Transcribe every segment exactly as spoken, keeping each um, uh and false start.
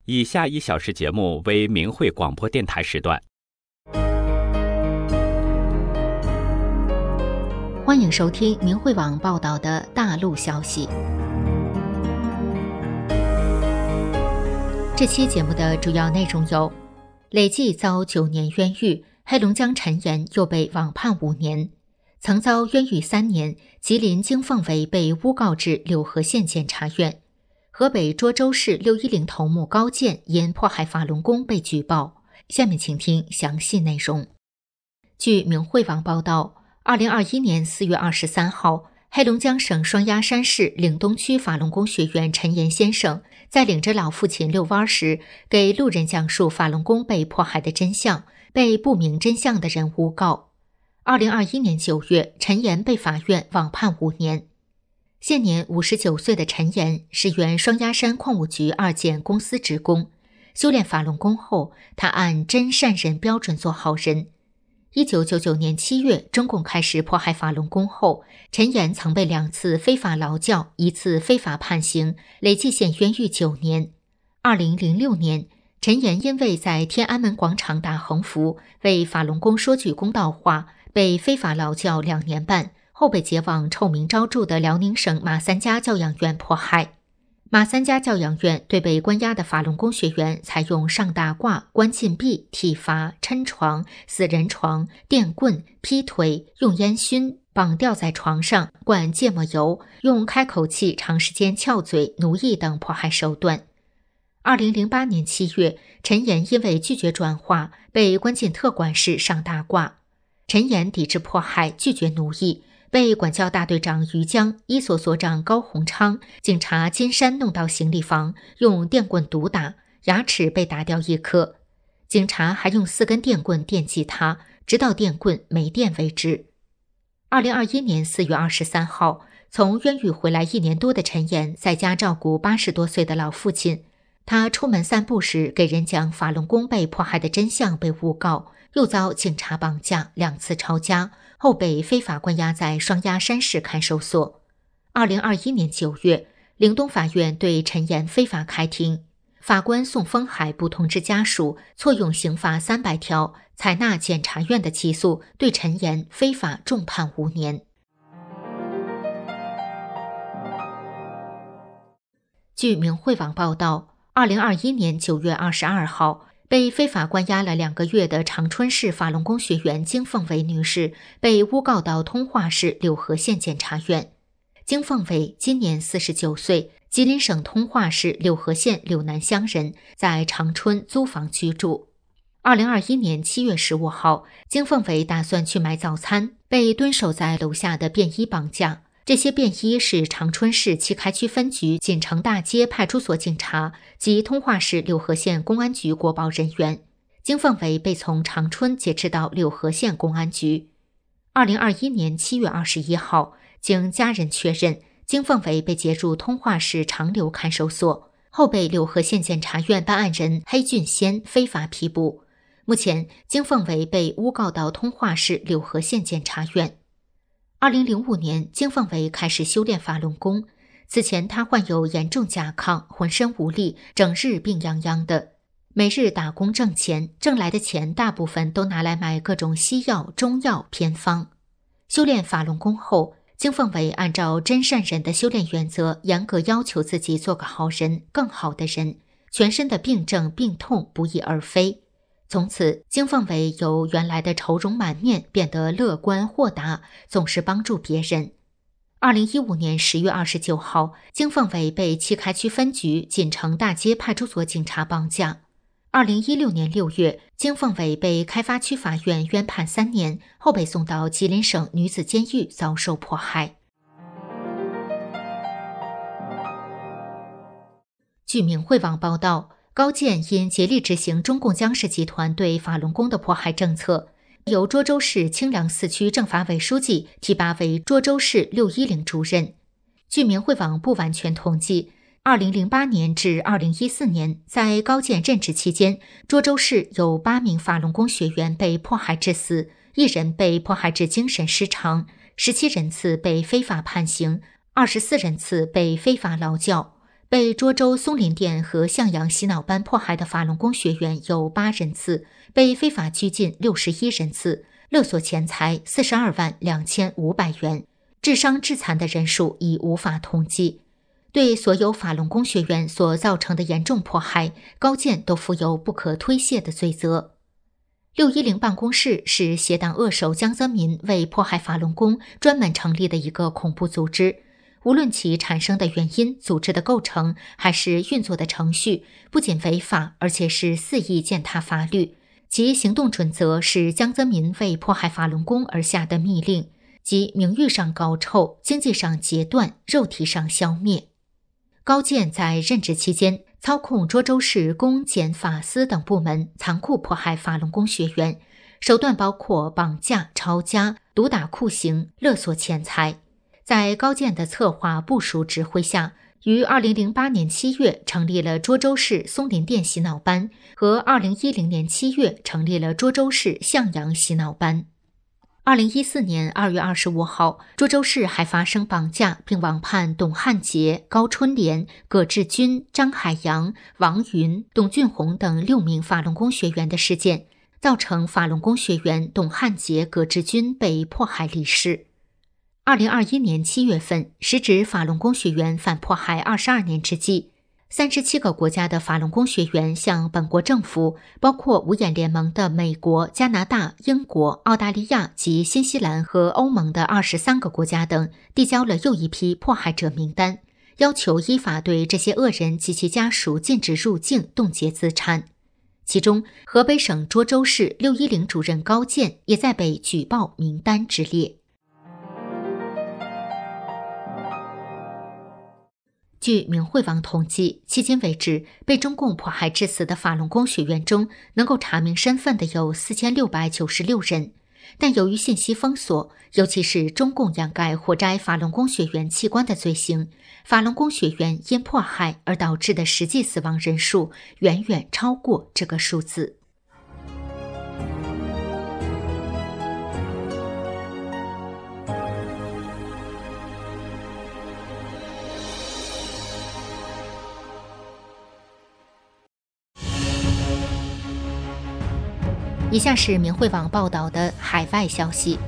以下一小时节目为明慧广播电台时段。 欢迎收听明慧网报道的大陆消息。这期节目的主要内容有：累计遭九年冤狱，黑龙江陈岩又被网判五年；曾遭冤狱三年，吉林经凤围被诬告至柳河县检察院；河北涿州市六一零头目高健因迫害法轮功被举报。下面请听详细内容。据明慧网报道，二零二一年四月二十三号，黑龙江省双鸭山市岭东区法轮功学员陈岩先生在领着老父亲遛弯时，给路人讲述法轮功被迫害的真相，被不明真相的人诬告。二零二一年九月，陈岩被法院网判五年。现年五十九岁的陈岩是原双鸭山矿务局二建公司职工，修炼法轮功后，他按真善人标准做好人。一九九九年七月，中共开始迫害法轮功后，陈岩曾被两次非法劳教，一次非法判刑，累计现冤狱九年。二零零六年，陈岩因为在天安门广场打横幅，为法轮功说句公道话，被非法劳教两年半，后被解往臭名昭著的辽宁省马三家教养院迫害。马三家教养院对被关押的法轮功学员采用上大褂、关禁闭、体罚、抻床、死人床、电棍、劈腿、用烟熏、绑吊在床上、灌芥末油、用开口器长时间撬嘴、奴役等迫害手段。二零零八年七月，陈岩因为拒绝转化，被关进特管室上大褂。陈岩抵制迫害，拒绝奴役，被管教大队长于江、一所所长高洪昌、警察金山弄到行李房，用电棍毒打，牙齿被打掉一颗。警察还用四根电棍电击他，直到电棍没电为止。二零二一年四月二十三号，从冤狱回来一年多的陈岩在家照顾八十多岁的老父亲。他出门散步时给人讲法轮功被迫害的真相，被诬告，又遭警察绑架，两次抄家，后被非法关押在双鸭山市看守所。二零二一年九月，岭东法院对陈岩非法开庭，法官宋峰海不通知家属，错用刑法三百条，采纳检察院的起诉，对陈岩非法重判五年。据明慧网报道，二零二一年九月二十二号，被非法关押了两个月的长春市法轮功学员金凤围女士被诬告到通化市柳河县检察院。金凤围今年四十九岁，吉林省通化市柳河县柳南乡人，在长春租房居住。二零二一年七月十五号，金凤围打算去买早餐，被蹲守在楼下的便衣绑架。这些便衣是长春市七开区分局锦城大街派出所警察及通化市柳河县公安局国保人员。金凤围被从长春劫持到柳河县公安局。二零二一年七月二十一号，经家人确认，金凤围被接入通化市长柳看守所，后被柳河县检察院办案人黑俊先非法批捕。目前，金凤围被诬告到通化市柳河县检察院。二零零五年，金凤围开始修炼法轮功。此前他患有严重甲亢，浑身无力，整日病殃殃的。每日打工挣钱，挣来的钱大部分都拿来买各种西药、中药、偏方。修炼法轮功后，金凤围按照真善人的修炼原则，严格要求自己做个好人，更好的人，全身的病症、病痛不翼而飞。从此，金凤围由原来的愁容满面变得乐观豁达，总是帮助别人。二零一五年十月二十九号，金凤围被七开区分局锦城大街派出所警察绑架。二零一六年六月，金凤围被开发区法院冤判三年，后被送到吉林省女子监狱遭受迫害。据明慧网报道，高健因竭力执行中共江氏集团对法轮功的迫害政策，由涿州市清凉四区政法委书记提拔为涿州市六一零主任。据明慧网不完全统计，二零零八年至二零一四年，在高健任职期间，涿州市有八名法轮功学员被迫害致死，一人被迫害致精神失常，十七人次被非法判刑，二十四人次被非法劳教。 被涿州松林殿和向阳洗脑班迫害的法轮功学员有八人次，被非法拘禁六十一人次，勒索钱财四十二万两千五百元，致伤致残的人数已无法统计。对所有法轮功学员所造成的严重迫害，高检都负有不可推卸的罪责。六一零办公室是邪党恶首江泽民为迫害法轮功专门成立的一个恐怖组织，无论其产生的原因、组织的构成还是运作的程序，不仅违法，而且是肆意践踏法律。其行动准则是江泽民为迫害法轮功而下的密令，即名誉上搞臭，经济上截断，肉体上消灭。高检在任职期间操控涿州市公检法司等部门，残酷迫害法轮功学员，手段包括绑架、抄家、毒打酷刑、勒索钱财。在高检的策划部署指挥下，于二零零八年七月成立了涿州市松林殿洗脑班，和二零一零年七月成立了涿州市向阳洗脑班。二零一四年二月二十五号，涿州市还发生绑架并网判董汉杰、高春莲、葛志军、张海洋、王云、董俊宏等六名法轮功学员的事件，造成法轮功学员董汉杰、葛志军被迫害离世。二零二一年七月份，时值法轮功学员反迫害二十二年之际，三十七个国家的法轮功学员向本国政府，包括五眼联盟的美国、加拿大、英国、澳大利亚及新西兰和欧盟的二十三个国家等，递交了又一批迫害者名单，要求依法对这些恶人及其家属禁止入境、冻结资产。其中，河北省涿州市六一零主任高健也在被举报名单之列。据明慧网统计，迄今为止，被中共迫害致死的法轮功学员中，能够查明身份的有四千六百九十六人。但由于信息封锁，尤其是中共掩盖活摘法轮功学员器官的罪行，法轮功学员因迫害而导致的实际死亡人数远远超过这个数字。以下是明慧网报道的海外消息，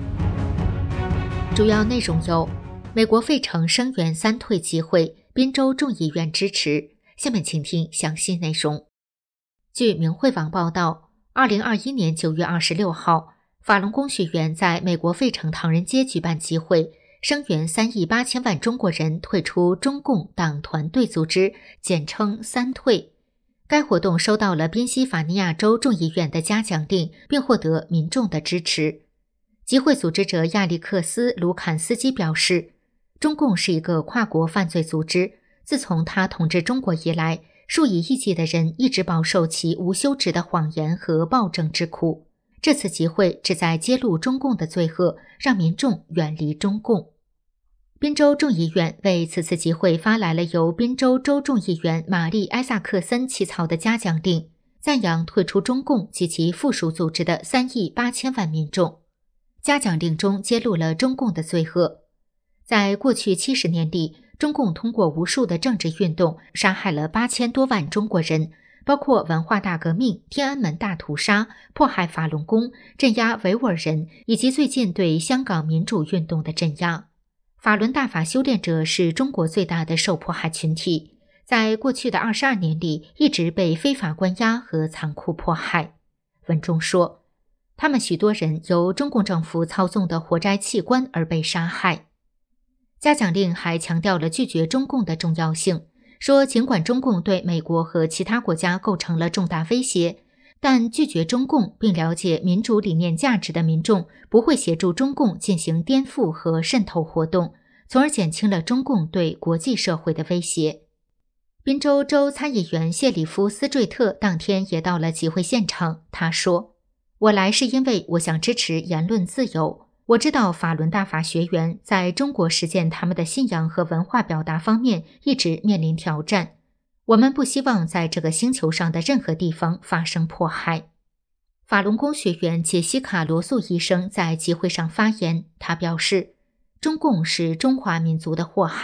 主要内容有：美国费城声援三退集会，宾州众议院支持。下面请听详细内容。据明慧网报道，二零二一年九月二十六号，法轮功学员在美国费城唐人街举办集会，声援三亿八千万中国人退出中共党团队组织，简称三退。该活动收到了宾夕法尼亚州众议院的嘉奖令，并获得民众的支持。集会组织者亚历克斯·卢坎斯基表示，中共是一个跨国犯罪组织，自从他统治中国以来，数以亿计的人一直饱受其无休止的谎言和暴政之苦。这次集会旨在揭露中共的罪恶，让民众远离中共。宾州众议院为此次集会发来了由宾州州众议员玛丽·埃萨克森起草的嘉奖令，赞扬退出中共及其附属组织的三亿八千万民众。嘉奖令中揭露了中共的罪恶。在过去七十年里，中共通过无数的政治运动，杀害了八千多万中国人，包括文化大革命、天安门大屠杀、迫害法轮功、镇压维吾尔人，以及最近对香港民主运动的镇压。法轮大法修炼者是中国最大的受迫害群体，在过去的二十二年里一直被非法关押和残酷迫害。文中说，他们许多人由中共政府操纵的活摘器官而被杀害。嘉奖令还强调了拒绝中共的重要性，说尽管中共对美国和其他国家构成了重大威胁，但拒绝中共并了解民主理念价值的民众不会协助中共进行颠覆和渗透活动，从而减轻了中共对国际社会的威胁。宾州州参议员谢里夫斯坠特当天也到了集会现场，他说，我来是因为我想支持言论自由。我知道法轮大法学员在中国实践他们的信仰和文化表达方面一直面临挑战，我们不希望在这个星球上的任何地方发生迫害。法轮功学员杰西卡·罗素医生在集会上发言，他表示，中共是中华民族的祸害，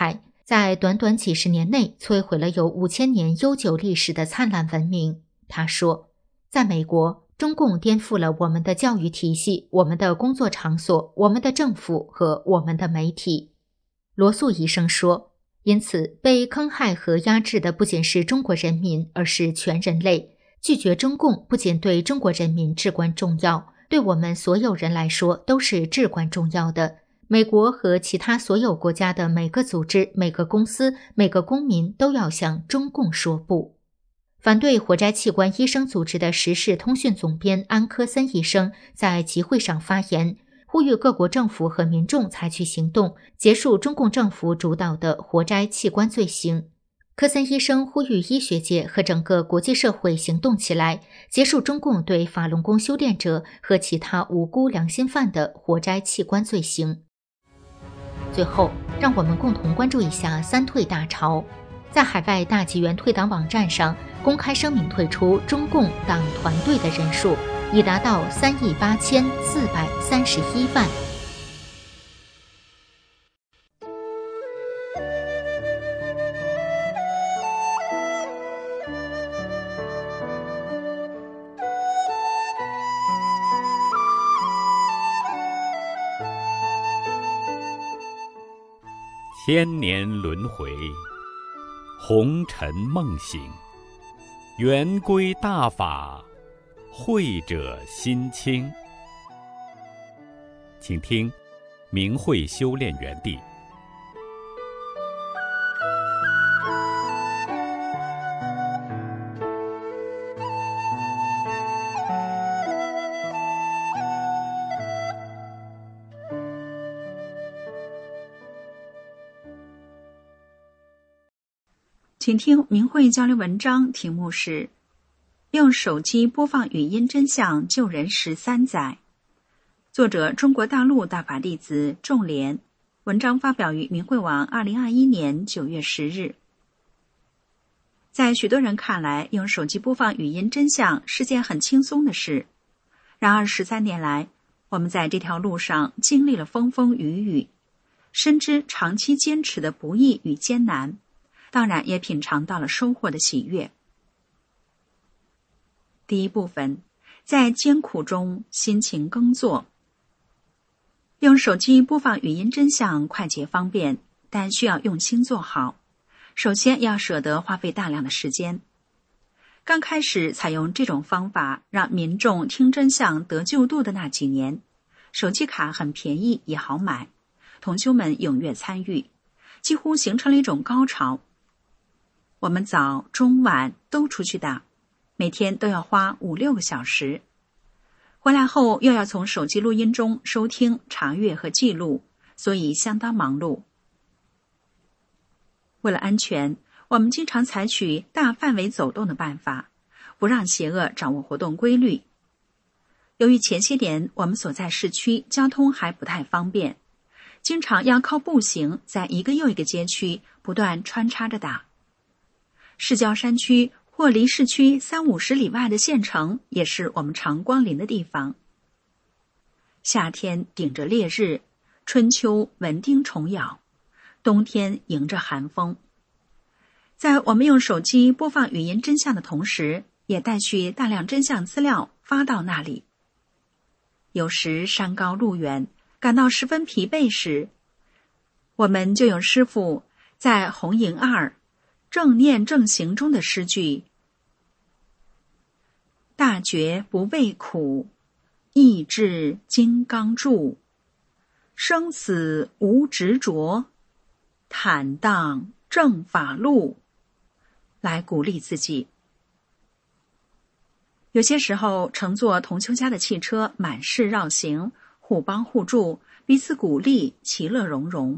在短短几十年内摧毁了有五千年悠久历史的灿烂文明。他说，在美国，中共颠覆了我们的教育体系、我们的工作场所、我们的政府和我们的媒体。罗素医生说，因此被坑害和压制的不仅是中国人民，而是全人类。拒绝中共不仅对中国人民至关重要，对我们所有人来说都是至关重要的。美国和其他所有国家的每个组织、每个公司、每个公民都要向中共说不。反对活摘器官医生组织的时事通讯总编安科森医生在集会上发言，呼吁各国政府和民众采取行动，结束中共政府主导的活摘器官罪行。科森医生呼吁医学界和整个国际社会行动起来，结束中共对法轮功修炼者和其他无辜良心犯的活摘器官罪行。最后，让我们共同关注一下三退大潮。在海外大纪元退党网站上公开声明退出中共党团队的人数已达到三亿八千四百三十一万。 千年轮回，红尘梦醒，圆规大法，慧者心清。请听明慧修炼园地。 请听明慧交流文章，题目是用手机播放语音真相救人十三载。作者中国大陆大法弟子仲莲，文章发表于明慧网二零二一年九月十日。在许多人看来，用手机播放语音真相是件很轻松的事。然而十三年来，我们在这条路上经历了风风雨雨，深知长期坚持的不易与艰难，当然也品尝到了收获的喜悦。第一部分，在艰苦中辛勤耕作。用手机播放语音真相快捷方便，但需要用心做好。首先要舍得花费大量的时间。刚开始采用这种方法让民众听真相得救度的那几年，手机卡很便宜也好买，同修们踊跃参与，几乎形成了一种高潮。我们早中晚都出去打，每天都要花五六个小时。回来后又要从手机录音中收听、查阅和记录，所以相当忙碌。为了安全，我们经常采取大范围走动的办法，不让邪恶掌握活动规律。由于前些年我们所在市区交通还不太方便，经常要靠步行在一个又一个街区不断穿插着打。市郊山区或离市区三五十里外的县城也是我们常光临的地方。夏天顶着烈日，春秋蚊叮虫咬，冬天迎着寒风。在我们用手机播放语音真相的同时，也带去大量真相资料发到那里。有时山高路远，感到十分疲惫时，我们就用师父在红营二正念正行中的诗句：大觉不畏苦，意志金刚柱，生死无执着，坦荡正法路，来鼓励自己。有些时候乘坐同修家的汽车满市绕行，互帮互助，彼此鼓励，其乐融融。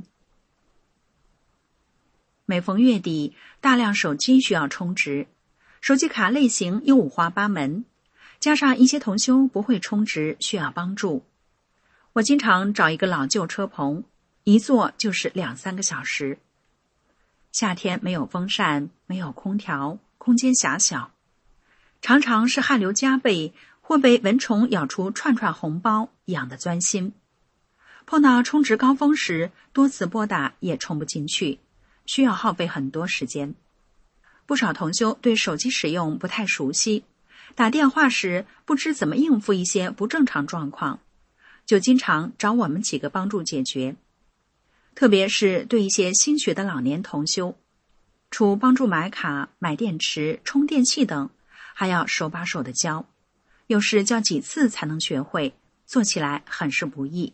每逢月底，大量手机需要充值，手机卡类型又五花八门，加上一些同修不会充值，需要帮助。我经常找一个老旧车棚，一坐就是两三个小时。夏天没有风扇，没有空调，空间狭小，常常是汗流浃背，或被蚊虫咬出串串红包，痒得钻心。碰到充值高峰时，多次拨打也充不进去， 需要耗费很多时间。不少同修对手机使用不太熟悉，打电话时不知怎么应付一些不正常状况，就经常找我们几个帮助解决。特别是对一些新学的老年同修，除帮助买卡、买电池、充电器等，还要手把手的教，有时教几次才能学会，做起来很是不易。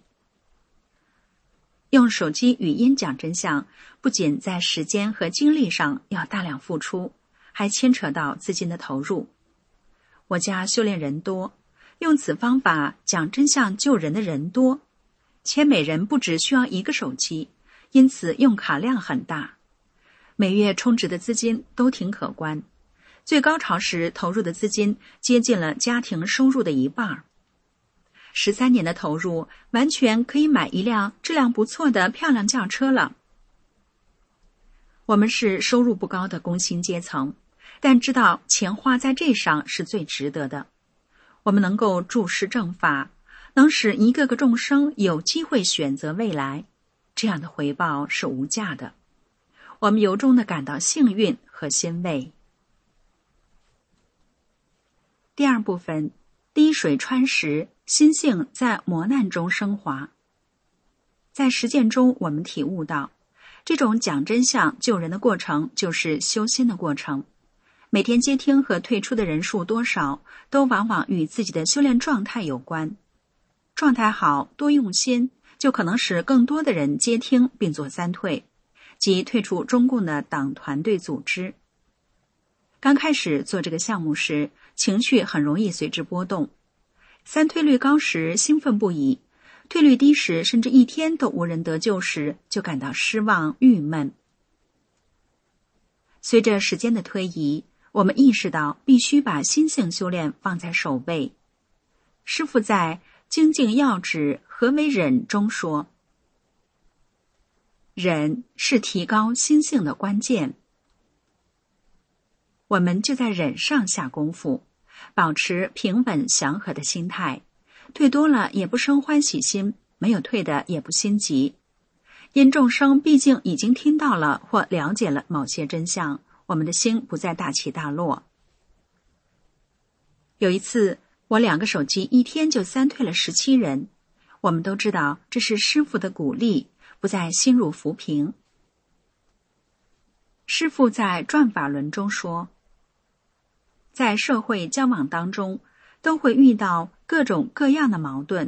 用手机语音讲真相，不仅在时间和精力上要大量付出，还牵扯到资金的投入。我家修炼人多，用此方法讲真相救人的人多，且每人不只需要一个手机，因此用卡量很大，每月充值的资金都挺可观，最高潮时投入的资金接近了家庭收入的一半。十三年的投入，完全可以买一辆质量不错的漂亮轿车了。我们是收入不高的工薪阶层，但知道钱花在这上是最值得的。我们能够注释正法，能使一个个众生有机会选择未来，这样的回报是无价的。我们由衷地感到幸运和欣慰。第二部分，滴水穿石，心性在磨难中升华。在实践中，我们体悟到，这种讲真相救人的过程就是修心的过程。每天接听和退出的人数多少，都往往与自己的修炼状态有关。状态好，多用心，就可能使更多的人接听并做三退，即退出中共的党团队组织。刚开始做这个项目时，情绪很容易随之波动。三退率高时兴奋不已，退率低时甚至一天都无人得救时，就感到失望郁闷。随着时间的推移，我们意识到必须把心性修炼放在首位。师父在《精进要旨何为忍》中说，忍是提高心性的关键。我们就在忍上下功夫，保持平稳祥和的心态，退多了也不生欢喜心，没有退的也不心急。因众生毕竟已经听到了或了解了某些真相，我们的心不再大起大落。有一次，我两个手机一天就三退了十七人，我们都知道这是师父的鼓励，不再心入浮萍。师父在转法轮中说，在社会交往当中，都会遇到各种各样的矛盾。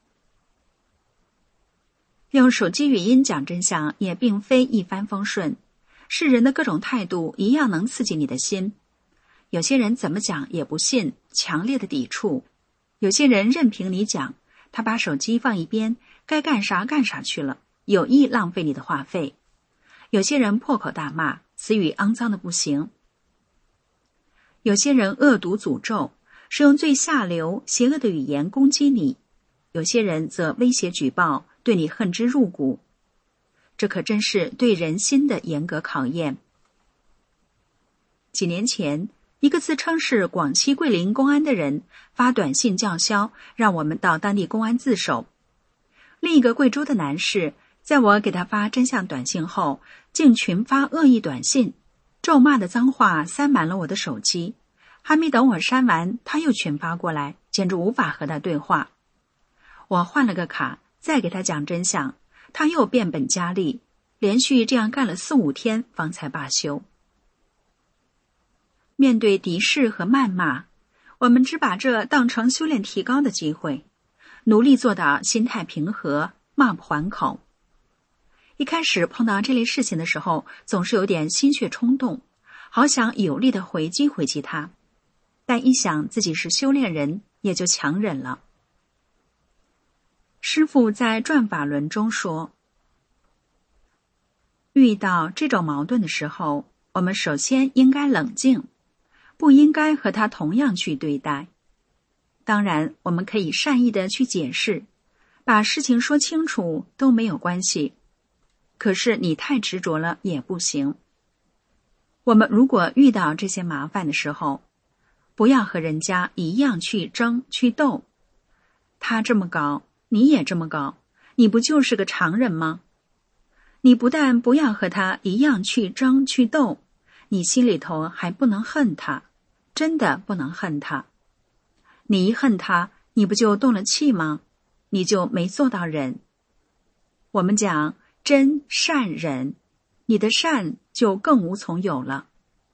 用手机语音讲真相也并非一帆风顺，世人的各种态度一样能刺激你的心。有些人怎么讲也不信，强烈的抵触；有些人任凭你讲，他把手机放一边，该干啥干啥去了，有意浪费你的话费；有些人破口大骂，词语肮脏的不行；有些人恶毒诅咒，是用最下流邪恶的语言攻击你；有些人则威胁举报，对你恨之入骨。这可真是对人心的严格考验。几年前，一个自称是广西桂林公安的人发短信叫嚣，让我们到当地公安自首。另一个贵州的男士，在我给他发真相短信后，竟群发恶意短信，咒骂的脏话塞满了我的手机，还没等我删完，他又群发过来，简直无法和他对话。我换了个卡，再给他讲真相，他又变本加厉，连续这样干了四五天，方才罢休。面对敌视和谩骂，我们只把这当成修炼提高的机会，努力做到心态平和，骂不还口。一开始碰到这类事情的时候，总是有点心血冲动，好想有力的回击回击他，但一想自己是修炼人，也就强忍了。师父在转法轮中说，遇到这种矛盾的时候，我们首先应该冷静，不应该和他同样去对待。当然，我们可以善意的去解释，把事情说清楚都没有关系。可是你太执着了也不行。我们如果遇到这些麻烦的时候，不要和人家一样去争去斗。他这么搞，你也这么搞，你不就是个常人吗？ 你不但不要和他一样去争去斗，你心里头还不能恨他，真的不能恨他。你一恨他，你不就动了气吗？你就没做到忍。我们讲真善忍，你的善就更无从有了。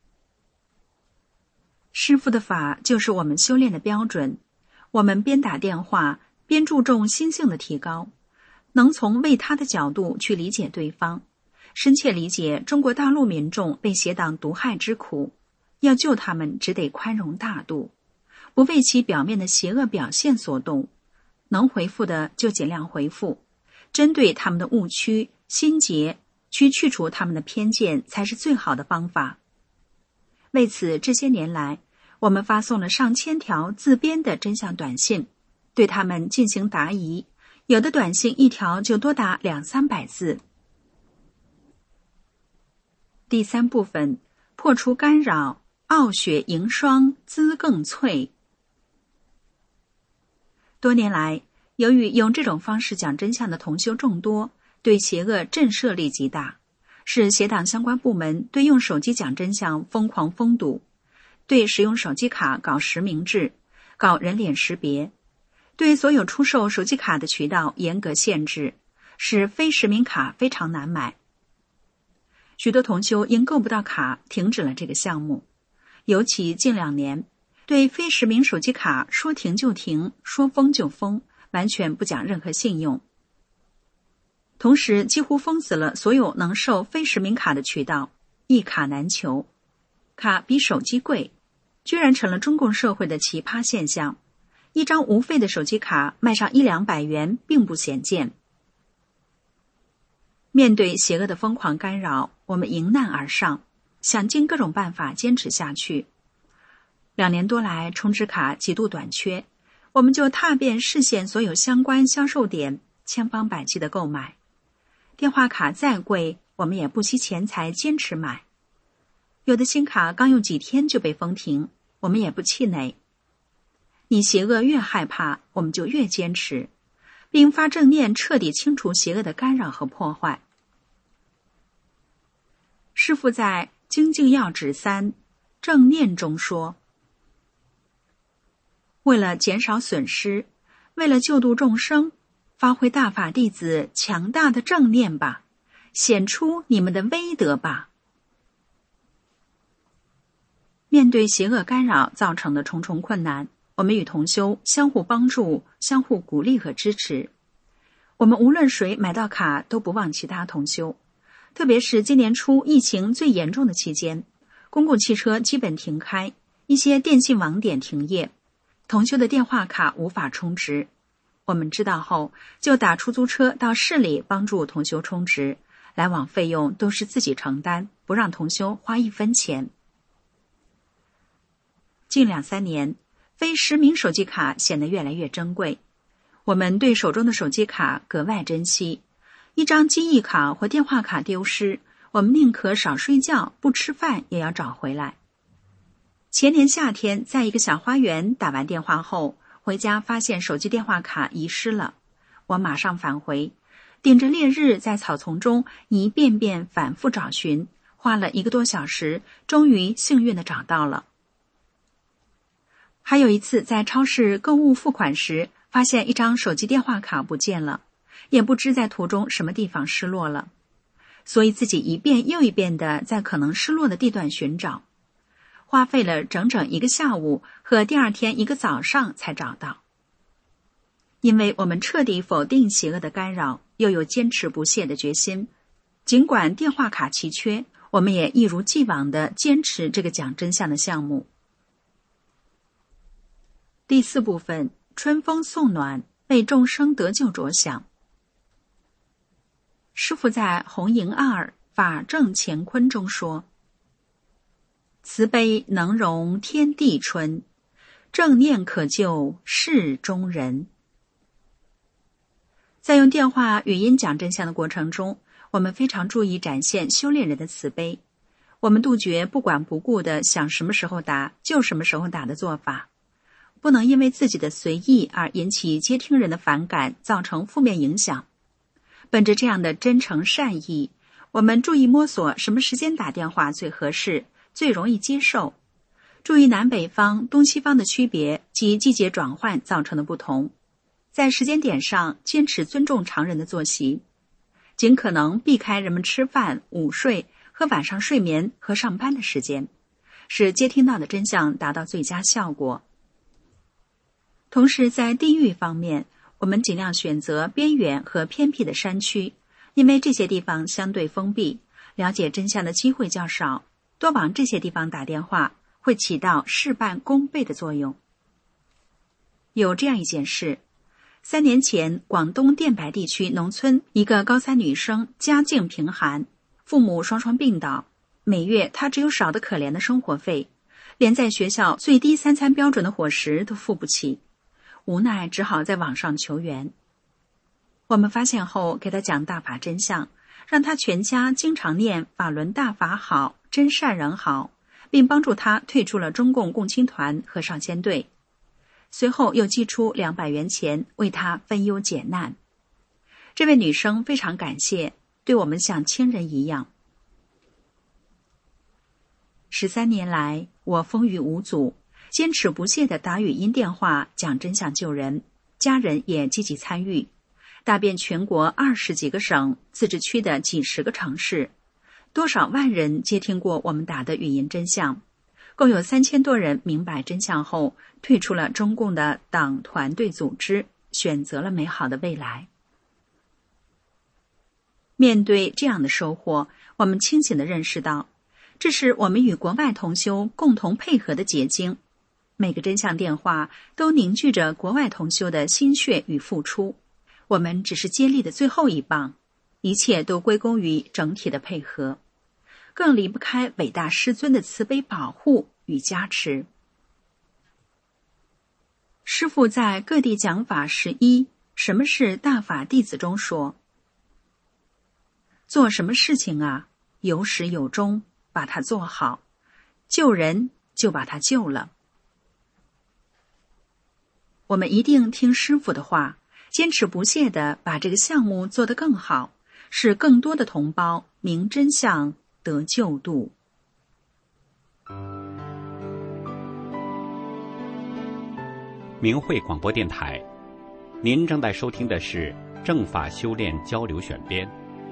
师父的法就是我们修炼的标准，我们边打电话边注重心性的提高，能从为他的角度去理解对方，深切理解中国大陆民众被邪党毒害之苦，要救他们只得宽容大度，不为其表面的邪恶表现所动，能回复的就尽量回复，针对他们的误区心结去去除他们的偏见，才是最好的方法。为此，这些年来我们发送了上千条自编的真相短信，对他们进行答疑，有的短信一条就多达两三百字。第三部分，破除干扰，傲雪迎霜，姿更翠。多年来，由于用这种方式讲真相的同修众多，对邪恶震慑力极大，使邪党相关部门对用手机讲真相疯狂封堵，对使用手机卡搞实名制，搞人脸识别，对所有出售手机卡的渠道严格限制，使非实名卡非常难买。许多同修因购不到卡停止了这个项目，尤其近两年，对非实名手机卡说停就停，说封就封，完全不讲任何信用。同时几乎封死了所有能售非实名卡的渠道，一卡难求，卡比手机贵，居然成了中共社会的奇葩现象。一张无费的手机卡卖上一两百元并不鲜见。面对邪恶的疯狂干扰，我们迎难而上，想尽各种办法坚持下去。两年多来，充值卡极度短缺，我们就踏遍市县所有相关销售点，千方百计的购买。电话卡再贵，我们也不惜钱财坚持买。有的新卡刚用几天就被封停，我们也不气馁。你邪恶越害怕，我们就越坚持，并发正念彻底清除邪恶的干扰和破坏。师父在《精进要旨三正念》中说，为了减少损失，为了救度众生，发挥大法弟子强大的正念吧，显出你们的威德吧。面对邪恶干扰造成的重重困难，我们与同修相互帮助，相互鼓励和支持。我们无论谁买到卡都不忘其他同修，特别是今年初疫情最严重的期间，公共汽车基本停开，一些电信网点停业，同修的电话卡无法充值。我们知道后，就打出租车到市里帮助同修充值，来往费用都是自己承担，不让同修花一分钱。近两三年，非实名手机卡显得越来越珍贵，我们对手中的手机卡格外珍惜。一张记忆卡或电话卡丢失，我们宁可少睡觉不吃饭也要找回来。前年夏天，在一个小花园打完电话后，回家发现手机电话卡遗失了，我马上返回，顶着烈日在草丛中一遍遍反复找寻，花了一个多小时，终于幸运地找到了。还有一次在超市购物付款时，发现一张手机电话卡不见了，也不知在途中什么地方失落了，所以自己一遍又一遍地在可能失落的地段寻找，花费了整整一个下午和第二天一个早上才找到。因为我们彻底否定邪恶的干扰，又有坚持不懈的决心，尽管电话卡奇缺，我们也一如既往地坚持这个讲真相的项目。第四部分，春风送暖，为众生得救着想。师父在弘迎二法正乾坤中说，慈悲能容天地春，正念可救世中人。在用电话语音讲真相的过程中，我们非常注意展现修炼人的慈悲，我们杜绝不管不顾的想什么时候打就什么时候打的做法，不能因为自己的随意而引起接听人的反感，造成负面影响。本着这样的真诚善意， 我们注意摸索什么时间打电话最合适，最容易接受，注意南北方、东西方的区别及季节转换造成的不同，在时间点上坚持尊重常人的作息，尽可能避开人们吃饭、午睡和晚上睡眠和上班的时间，使接听到的真相达到最佳效果。同时在地域方面，我们尽量选择边远和偏僻的山区，因为这些地方相对封闭，了解真相的机会较少，多往这些地方打电话会起到事半功倍的作用。有这样一件事，三年前广东电白地区农村一个高三女生家境贫寒，父母双双病倒，每月她只有少得可怜的生活费，连在学校最低三餐标准的伙食都付不起，无奈只好在网上求援。我们发现后给她讲大法真相，让她全家经常念法轮大法好，真善人好，并帮助她退出了中共共青团和少先队。随后又寄出两百元钱为她分忧解难。这位女生非常感谢，对我们像亲人一样。十三年来，我风雨无阻，坚持不懈地打语音电话讲真相救人，家人也积极参与，打遍全国二十几个省、自治区的几十个城市，多少万人接听过我们打的语音真相，共有三千多人明白真相后退出了中共的党团队组织，选择了美好的未来。面对这样的收获，我们清醒地认识到，这是我们与国外同修共同配合的结晶。每个真相电话都凝聚着国外同修的心血与付出，我们只是接力的最后一棒，一切都归功于整体的配合，更离不开伟大师尊的慈悲保护与加持。师父在各地讲法十一什么是大法弟子中说，做什么事情啊，有始有终，把它做好，救人就把它救了。我们一定听师父的话，坚持不懈地把这个项目做得更好，使更多的同胞明真相得救度。 明慧广播电台，您正在收听的是正法修炼交流选编。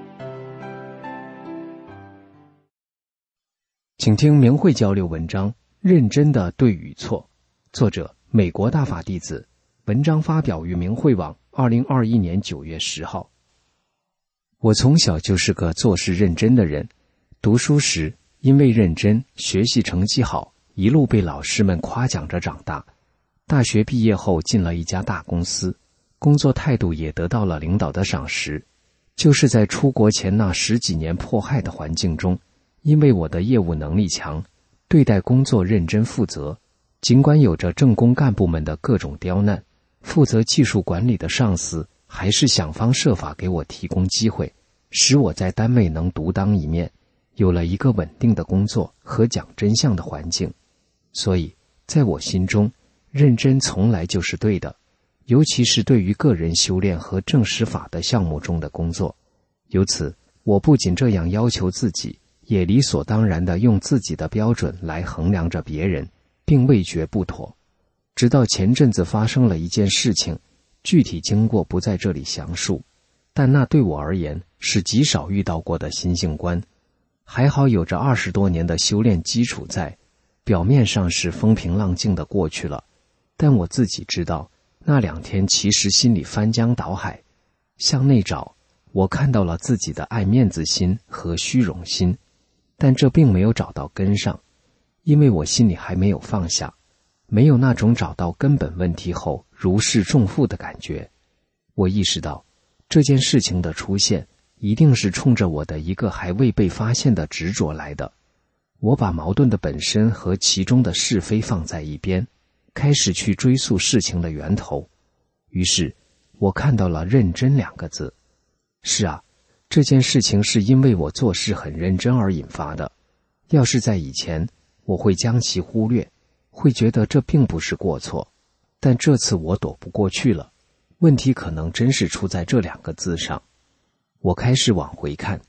请听明慧交流文章《认真的对与错》，作者美国大法弟子，文章发表于明慧网二零二一年九月十号。我从小就是个做事认真的人，读书时因为认真，学习成绩好，一路被老师们夸奖着长大。大学毕业后进了一家大公司，工作态度也得到了领导的赏识。就是在出国前那十几年迫害的环境中，因为我的业务能力强，对待工作认真负责，尽管有着政工干部们的各种刁难，负责技术管理的上司还是想方设法给我提供机会，使我在单位能独当一面，有了一个稳定的工作和讲真相的环境。所以在我心中，认真从来就是对的，尤其是对于个人修炼和正实法的项目中的工作。由此，我不仅这样要求自己，也理所当然地用自己的标准来衡量着别人，并未觉不妥。直到前阵子发生了一件事情，具体经过不在这里详述，但那对我而言是极少遇到过的心性观。还好有着二十多年的修炼基础在，表面上是风平浪静的过去了，但我自己知道，那两天其实心里翻江倒海。向内找，我看到了自己的爱面子心和虚荣心，但这并没有找到根上，因为我心里还没有放下，没有那种找到根本问题后如释重负的感觉。我意识到，这件事情的出现一定是冲着我的一个还未被发现的执着来的。我把矛盾的本身和其中的是非放在一边，开始去追溯事情的源头。于是我看到了认真两个字。是啊，这件事情是因为我做事很认真而引发的。要是在以前，我会将其忽略，会觉得这并不是过错。但这次我躲不过去了，问题可能真是出在这两个字上。我开始往回看，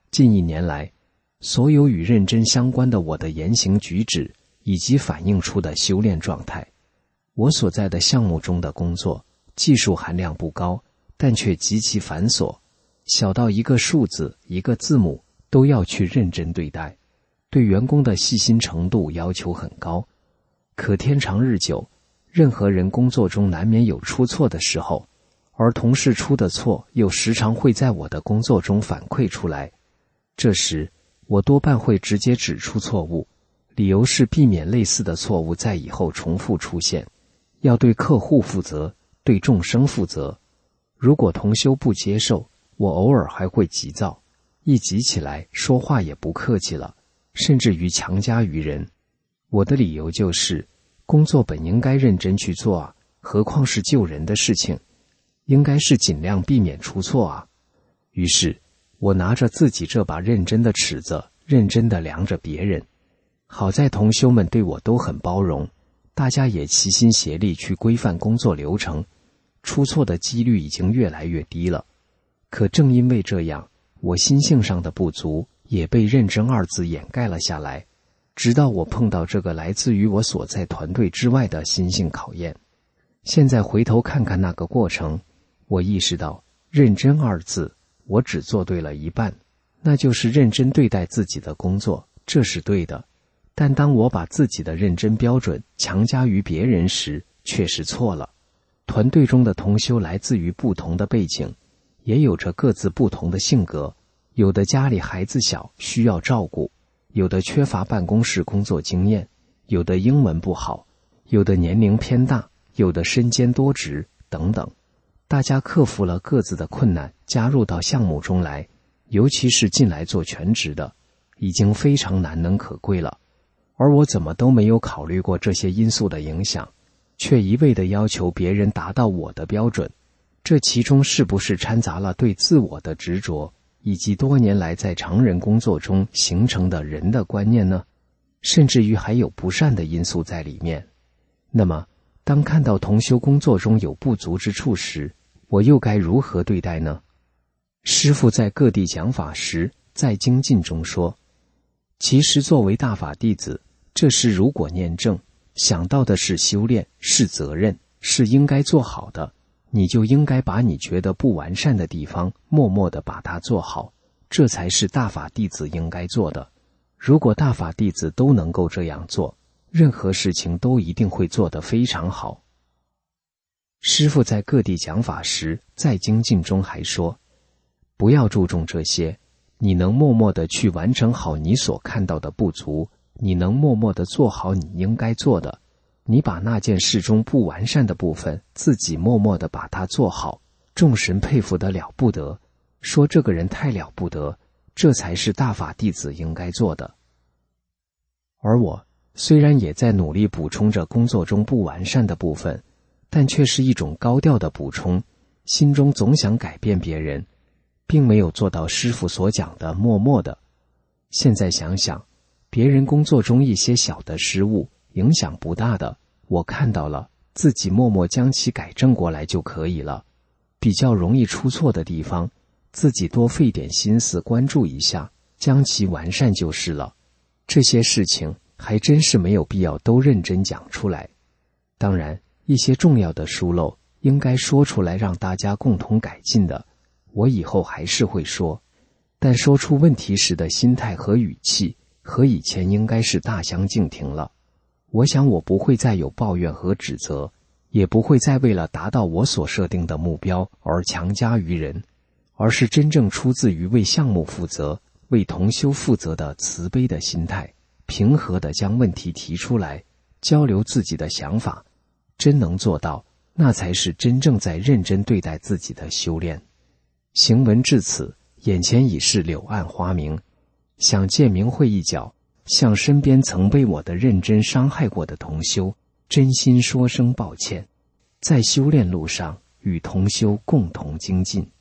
近一年来，所有与认真相关的我的言行举止以及反映出的修炼状态，我所在的项目中的工作技术含量不高，但却极其繁琐，小到一个数字一个字母都要去认真对待，对员工的细心程度要求很高。可天长日久，任何人工作中难免有出错的时候，而同事出的错又时常会在我的工作中反馈出来。这时我多半会直接指出错误，理由是避免类似的错误在以后重复出现，要对客户负责，对众生负责。如果同修不接受，我偶尔还会急躁，一急起来说话也不客气了，甚至于强加于人。我的理由就是，工作本应该认真去做啊，何况是救人的事情，应该是尽量避免出错啊。于是我拿着自己这把认真的尺子，认真地量着别人。好在同修们对我都很包容，大家也齐心协力去规范工作流程，出错的几率已经越来越低了。可正因为这样，我心性上的不足也被认真二字掩盖了下来，直到我碰到这个来自于我所在团队之外的心性考验。现在回头看看那个过程，我意识到认真二字我只做对了一半，那就是认真对待自己的工作，这是对的。但当我把自己的认真标准强加于别人时，却是错了。团队中的同修来自于不同的背景，也有着各自不同的性格，有的家里孩子小需要照顾，有的缺乏办公室工作经验，有的英文不好，有的年龄偏大，有的身兼多职等等。大家克服了各自的困难，加入到项目中来，尤其是进来做全职的，已经非常难能可贵了。而我怎么都没有考虑过这些因素的影响，却一味地要求别人达到我的标准，这其中是不是掺杂了对自我的执着，以及多年来在常人工作中形成的人的观念呢？甚至于还有不善的因素在里面。那么当看到同修工作中有不足之处时，我又该如何对待呢？师父在各地讲法时，在精进中说，其实作为大法弟子，这事如果念正，想到的是修炼，是责任，是应该做好的，你就应该把你觉得不完善的地方默默地把它做好，这才是大法弟子应该做的。如果大法弟子都能够这样做，任何事情都一定会做得非常好。师父在各地讲法时，在精进中还说，不要注重这些，你能默默地去完成好你所看到的不足，你能默默地做好你应该做的，你把那件事中不完善的部分自己默默地把它做好，众神佩服得了不得，说这个人太了不得，这才是大法弟子应该做的。而我虽然也在努力补充着工作中不完善的部分，但却是一种高调的补充，心中总想改变别人，并没有做到师父所讲的默默的。现在想想，别人工作中一些小的失误，影响不大的，我看到了，自己默默将其改正过来就可以了。比较容易出错的地方，自己多费点心思关注一下，将其完善就是了。这些事情还真是没有必要都认真讲出来。当然，一些重要的疏漏应该说出来让大家共同改进的，我以后还是会说，但说出问题时的心态和语气和以前应该是大相径庭了。我想我不会再有抱怨和指责，也不会再为了达到我所设定的目标而强加于人，而是真正出自于为项目负责，为同修负责的慈悲的心态，平和地将问题提出来，交流自己的想法。真能做到，那才是真正在认真对待自己的修炼。行文至此，眼前已是柳暗花明，想借明慧一角，向身边曾被我的认真伤害过的同修真心说声抱歉，在修炼路上与同修共同精进。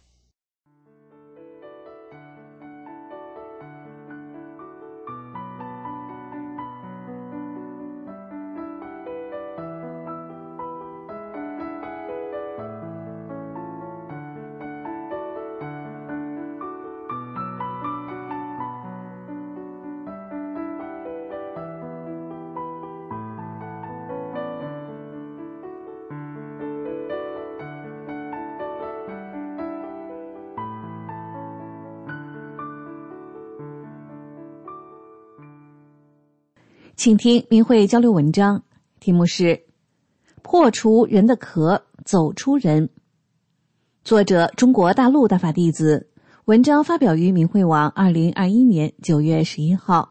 请听明慧交流文章，题目是破除人的壳，走出人。作者中国大陆大法弟子，文章发表于明慧网二零二一年九月十一号。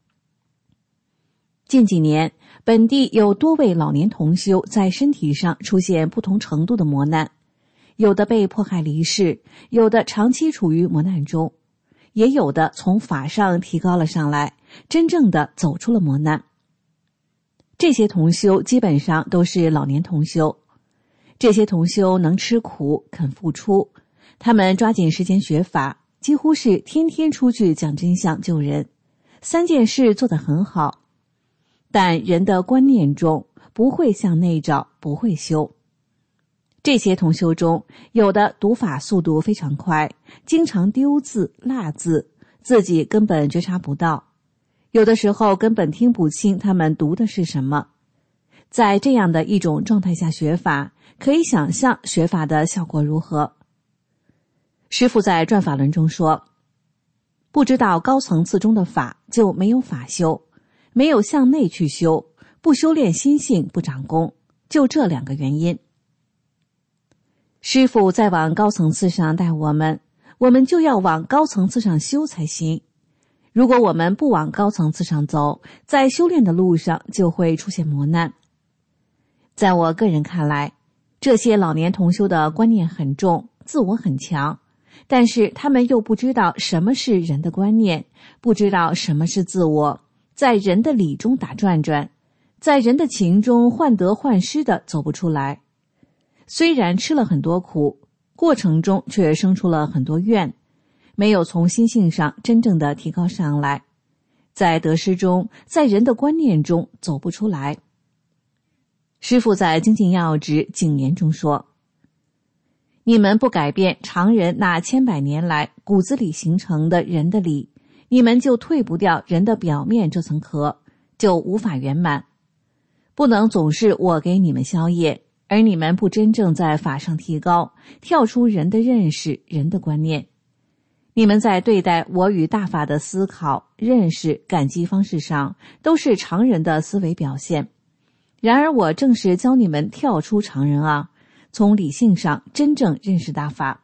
近几年，本地有多位老年同修在身体上出现不同程度的磨难，有的被迫害离世，有的长期处于磨难中，也有的从法上提高了上来，真正的走出了磨难。这些同修基本上都是老年同修，这些同修能吃苦，肯付出，他们抓紧时间学法，几乎是天天出去讲真相救人，三件事做得很好。但人的观念中不会向内找，不会修。这些同修中，有的读法速度非常快，经常丢字落字，自己根本觉察不到，有的时候根本听不清他们读的是什么。在这样的一种状态下学法，可以想象学法的效果如何。师父在转法轮中说，不知道高层次中的法，就没有法修，没有向内去修，不修炼心性，不长功，就这两个原因。师父在往高层次上带我们，我们就要往高层次上修才行。如果我们不往高层次上走，在修炼的路上就会出现磨难。在我个人看来，这些老年同修的观念很重，自我很强，但是他们又不知道什么是人的观念，不知道什么是自我，在人的理中打转转，在人的情中患得患失的走不出来。虽然吃了很多苦，过程中却生出了很多怨，没有从心性上真正的提高上来，在得失中，在人的观念中走不出来。师父在精进要旨警言中说，你们不改变常人那千百年来骨子里形成的人的理，你们就退不掉人的表面这层壳，就无法圆满。不能总是我给你们消业，而你们不真正在法上提高，跳出人的认识，人的观念。你们在对待我与大法的思考、认识、感激方式上，都是常人的思维表现。然而我正是教你们跳出常人啊，从理性上真正认识大法。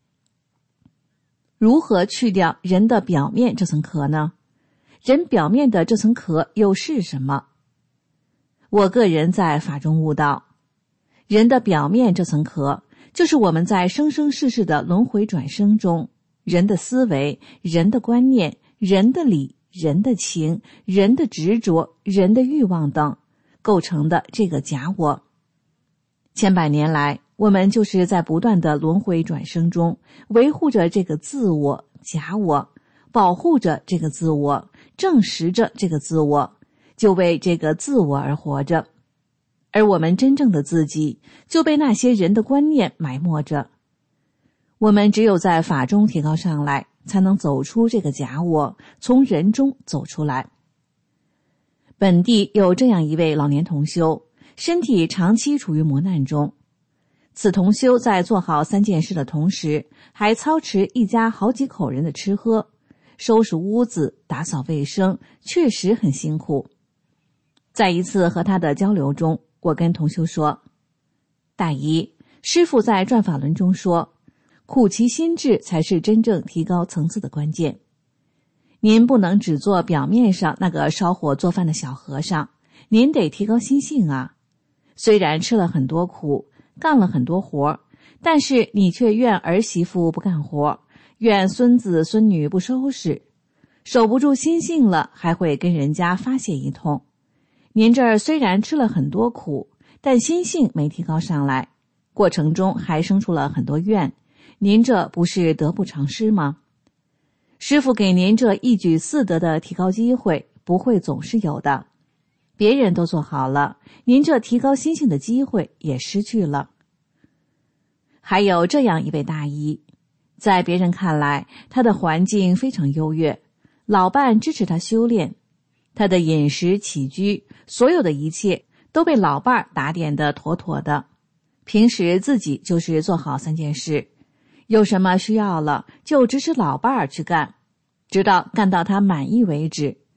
如何去掉人的表面这层壳呢？人表面的这层壳又是什么？我个人在法中悟到，人的表面这层壳，就是我们在生生世世的轮回转生中，人的思维、人的观念、人的理、人的情、人的执着、人的欲望等构成的这个假我。千百年来，我们就是在不断的轮回转生中，维护着这个自我、假我，保护着这个自我，证实着这个自我，就为这个自我而活着。而我们真正的自己就被那些人的观念埋没着。我们只有在法中提高上来，才能走出这个假我，从人中走出来。本地有这样一位老年同修，身体长期处于磨难中。此同修在做好三件事的同时，还操持一家好几口人的吃喝，收拾屋子，打扫卫生，确实很辛苦。在一次和他的交流中，我跟同修说，大姨，师父在转法轮中说，苦其心志才是真正提高层次的关键。您不能只做表面上那个烧火做饭的小和尚，您得提高心性啊。虽然吃了很多苦，干了很多活，但是你却怨儿媳妇不干活，怨孙子孙女不收拾，守不住心性了，还会跟人家发泄一通。您这儿虽然吃了很多苦，但心性没提高上来，过程中还生出了很多怨，您这不是得不偿失吗？师父给您这一举四得的提高机会，不会总是有的。别人都做好了，您这提高心性的机会也失去了。还有这样一位大姨，在别人看来，她的环境非常优越，老伴支持她修炼，她的饮食起居，所有的一切都被老伴打点得妥妥的。平时自己就是做好三件事，有什么需要了就指使老伴儿去干，直到干到他满意为止。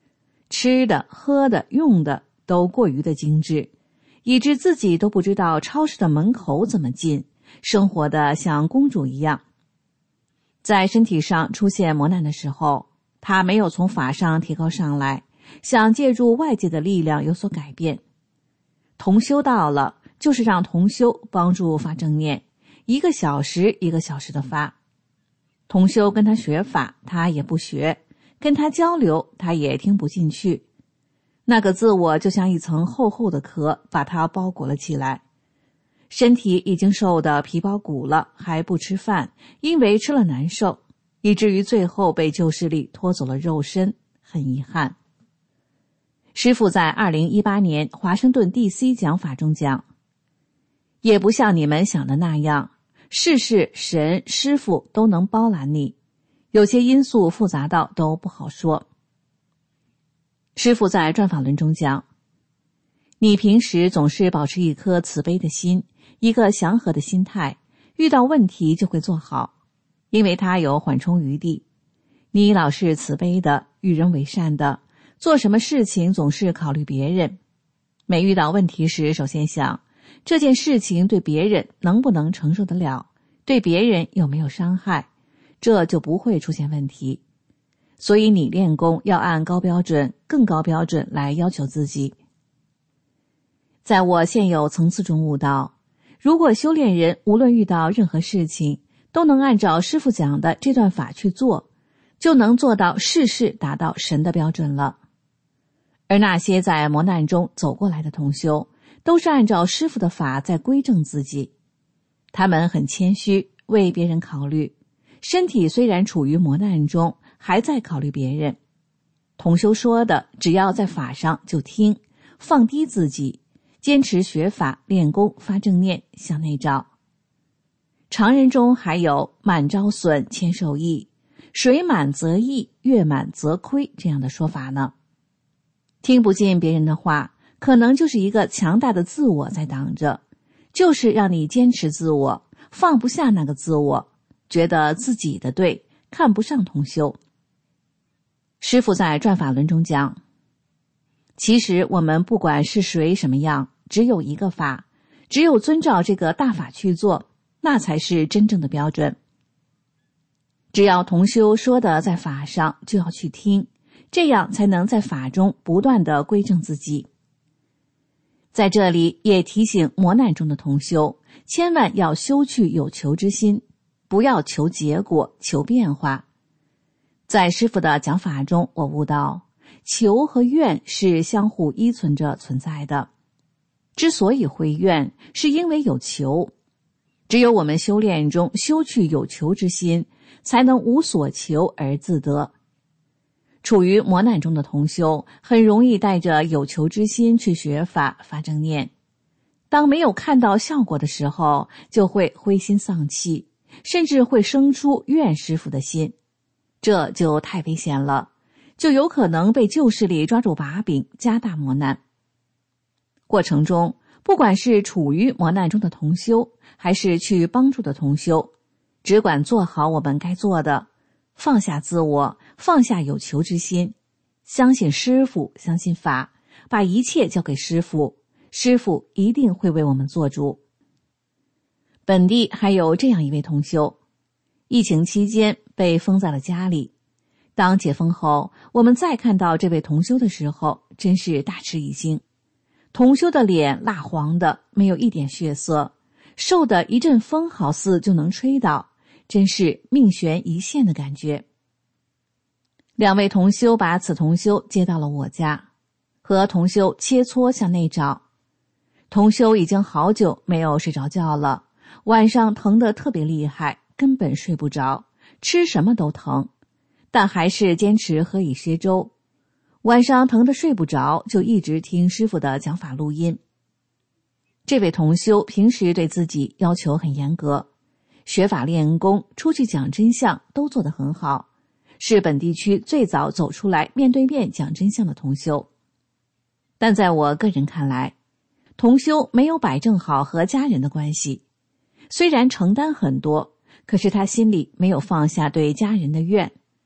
吃的、喝的、用的都过于的精致，以致自己都不知道超市的门口怎么进，生活的像公主一样。在身体上出现磨难的时候，他没有从法上提高上来，想借助外界的力量有所改变。同修到了，就是让同修帮助发正念，一个小时一个小时的发。同修跟他学法，他也不学，跟他交流，他也听不进去。那个自我就像一层厚厚的壳，把他包裹了起来。身体已经瘦得皮包骨了，还不吃饭，因为吃了难受，以至于最后被旧势力拖走了肉身，很遗憾。师父在二零一八年华盛顿 D C 讲法中讲，也不像你们想的那样，事事神师父都能包揽你，有些因素复杂到都不好说。师父在转法轮中讲，你平时总是保持一颗慈悲的心，一个祥和的心态，遇到问题就会做好，因为它有缓冲余地。你老是慈悲的，与人为善的，做什么事情总是考虑别人。每遇到问题时，首先想这件事情对别人能不能承受得了，对别人有没有伤害，这就不会出现问题。所以你练功要按高标准、更高标准来要求自己。在我现有层次中悟到，如果修炼人无论遇到任何事情，都能按照师父讲的这段法去做，就能做到事事达到神的标准了。而那些在磨难中走过来的同修，都是按照师父的法在规正自己。他们很谦虚，为别人考虑，身体虽然处于磨难中，还在考虑别人。同修说的，只要在法上就听，放低自己，坚持学法、练功、发正念、向内照。常人中还有满招损，谦受益，水满则溢，月满则亏这样的说法呢。听不进别人的话，可能就是一个强大的自我在挡着，就是让你坚持自我，放不下那个自我，觉得自己的对，看不上同修。师父在转法轮中讲，其实我们不管是谁什么样，只有一个法，只有遵照这个大法去做，那才是真正的标准。只要同修说的在法上，就要去听，这样才能在法中不断地规正自己。在这里也提醒磨难中的同修，千万要修去有求之心，不要求结果、求变化。在师父的讲法中，我悟到求和愿是相互依存着存在的。之所以会愿，是因为有求。只有我们修炼中修去有求之心，才能无所求而自得。处于磨难中的同修，很容易带着有求之心去学法、发正念。当没有看到效果的时候，就会灰心丧气，甚至会生出怨师父的心。这就太危险了，就有可能被旧势力抓住把柄，加大磨难。过程中，不管是处于磨难中的同修，还是去帮助的同修，只管做好我们该做的，放下自我，放下有求之心，相信师父，相信法，把一切交给师父，师父一定会为我们做主。本地还有这样一位同修，疫情期间被封在了家里。当解封后，我们再看到这位同修的时候，真是大吃一惊。同修的脸蜡黄的，没有一点血色，受的一阵风好似就能吹倒，真是命悬一线的感觉。两位同修把此同修接到了我家，和同修切磋向内照。同修已经好久没有睡着觉了，晚上疼得特别厉害，根本睡不着，吃什么都疼，但还是坚持喝一些粥。晚上疼得睡不着，就一直听师父的讲法录音。这位同修平时对自己要求很严格，学法练功、出去讲真相都做得很好，是本地区最早走出来面对面讲真相的同修。但在我个人看来，同修没有摆正好和家人的关系，虽然承担很多，可是他心里没有放下对家人的怨，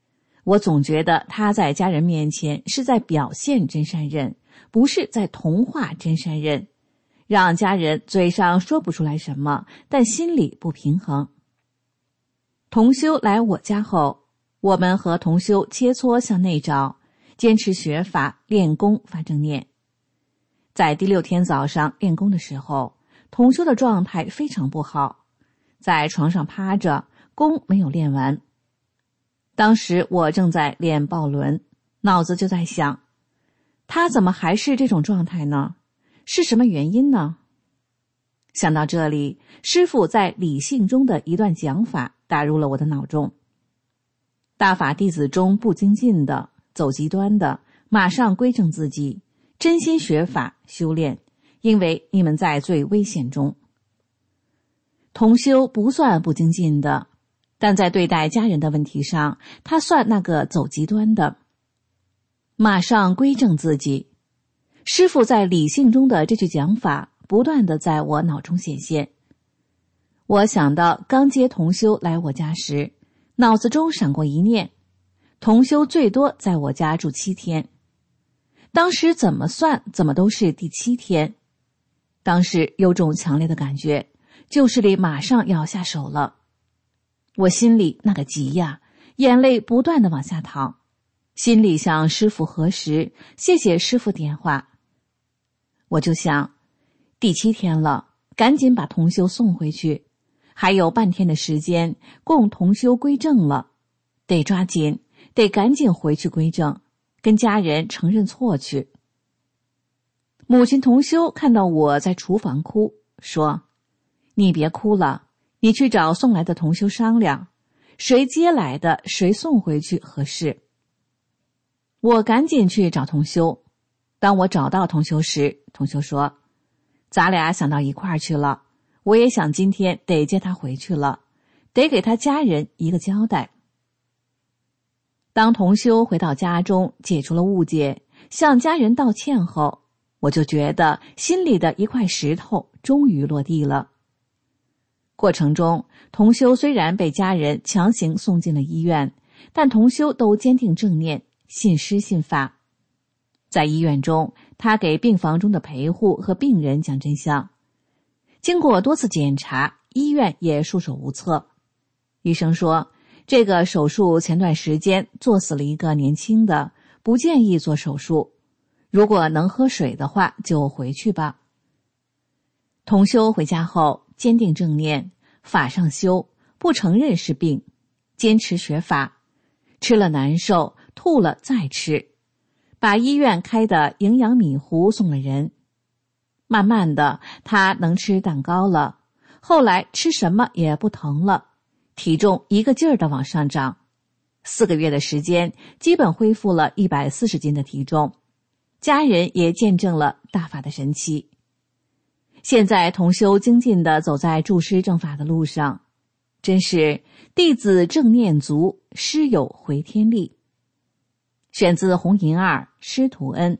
我总觉得他在家人面前是在表现真善忍，不是在同化真善忍，让家人嘴上说不出来什么，但心里不平衡。同修来我家后，我们和同修切磋向内找，坚持学法练功发正念。在第六天早上练功的时候，同修的状态非常不好，在床上趴着，功没有练完。当时我正在练抱轮，脑子就在想，他怎么还是这种状态呢？是什么原因呢？想到这里，师父在理性中的一段讲法打入了我的脑中。大法弟子中不精进的，走极端的，马上归正自己，真心学法修炼，因为你们在最危险中。同修不算不精进的，但在对待家人的问题上，他算那个走极端的，马上归正自己。师父在理性中的这句讲法不断地在我脑中显现。我想到刚接同修来我家时，脑子中闪过一念，同修最多在我家住七天。当时怎么算怎么都是第七天。当时有种强烈的感觉，旧势力马上要下手了。我心里那个急呀，眼泪不断地往下淌，心里向师父核实，谢谢师父点化。我就想，第七天了，赶紧把同修送回去，还有半天的时间供同修归正了，得抓紧，得赶紧回去归正，跟家人承认错去。母亲同修看到我在厨房哭，说，你别哭了，你去找送来的同修商量，谁接来的谁送回去合适。我赶紧去找同修，当我找到同修时，同修说，咱俩想到一块儿去了，我也想今天得接他回去了，得给他家人一个交代。当同修回到家中，解除了误解，向家人道歉后，我就觉得心里的一块石头终于落地了。过程中，同修虽然被家人强行送进了医院，但同修都坚定正念，信师信法。在医院中，他给病房中的陪护和病人讲真相。经过多次检查，医院也束手无策。医生说，这个手术前段时间做死了一个年轻的，不建议做手术。如果能喝水的话，就回去吧。同修回家后，坚定正念，法上修，不承认是病，坚持学法，吃了难受，吐了再吃，把医院开的营养米糊送了人。慢慢的，他能吃蛋糕了，后来吃什么也不疼了，体重一个劲儿的往上涨，四个月的时间，基本恢复了一百四十斤的体重，家人也见证了大法的神奇。现在同修精进地走在助师正法的路上，真是弟子正念足，师有回天力。选自红银二师徒恩。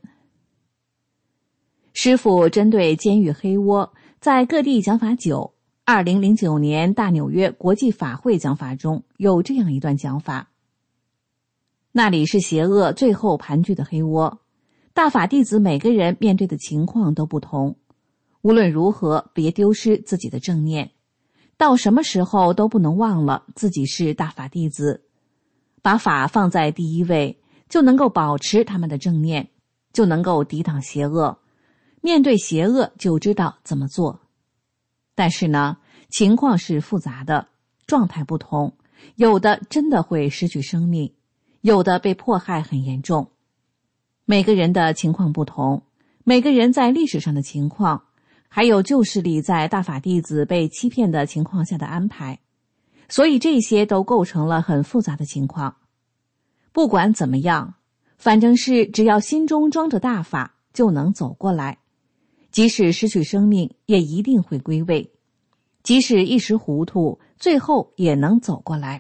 师父针对监狱黑窝在各地讲法九，二零零九年大纽约国际法会讲法中有这样一段讲法。那里是邪恶最后盘踞的黑窝，大法弟子每个人面对的情况都不同，无论如何别丢失自己的正念，到什么时候都不能忘了自己是大法弟子，把法放在第一位，就能够保持他们的正念，就能够抵挡邪恶，面对邪恶就知道怎么做。但是呢，情况是复杂的，状态不同，有的真的会失去生命，有的被迫害很严重。每个人的情况不同，每个人在历史上的情况，还有旧势力在大法弟子被欺骗的情况下的安排，所以这些都构成了很复杂的情况。不管怎么样，反正是只要心中装着大法，就能走过来。即使失去生命，也一定会归位；即使一时糊涂，最后也能走过来。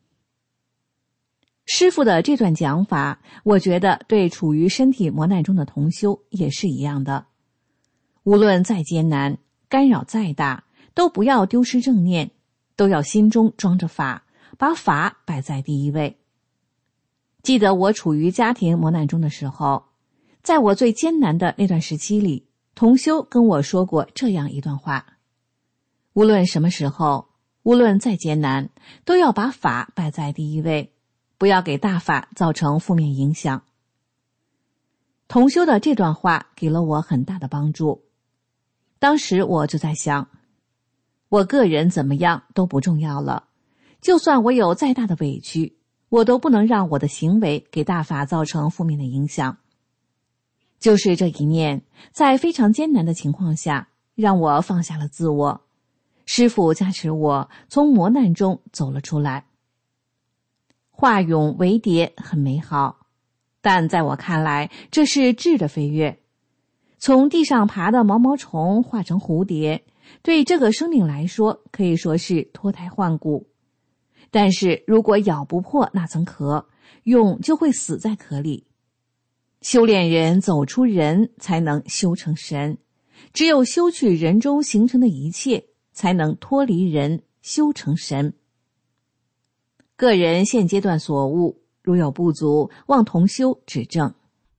师父的这段讲法，我觉得对处于身体磨难中的同修也是一样的。无论再艰难，干扰再大，都不要丢失正念，都要心中装着法，把法摆在第一位。 记得我处于家庭磨难中的时候，在我最艰难的那段时期里，同修跟我说过这样一段话：无论什么时候，无论再艰难，都要把法摆在第一位，不要给大法造成负面影响。同修的这段话给了我很大的帮助。当时我就在想，我个人怎么样都不重要了，就算我有再大的委屈，我都不能让我的行为给大法造成负面的影响。就是这一念，在非常艰难的情况下，让我放下了自我，师父加持我从磨难中走了出来。化蛹为蝶很美好，但在我看来，这是质的飞跃。从地上爬的毛毛虫化成蝴蝶，对这个生命来说可以说是脱胎换骨。但是如果咬不破那层壳，蛹就会死在壳里。修炼人走出人，才能修成神。只有修去人中形成的一切，才能脱离人，修成神。个人现阶段所悟，如有不足，望同修指正。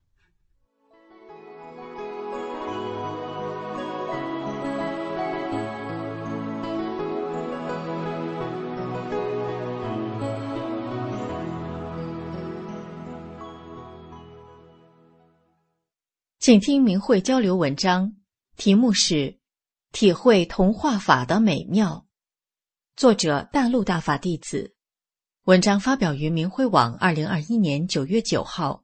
请听明慧交流文章，题目是体会同化法的美妙，作者大陆大法弟子。文章发表于明慧网二零二一年九月九号。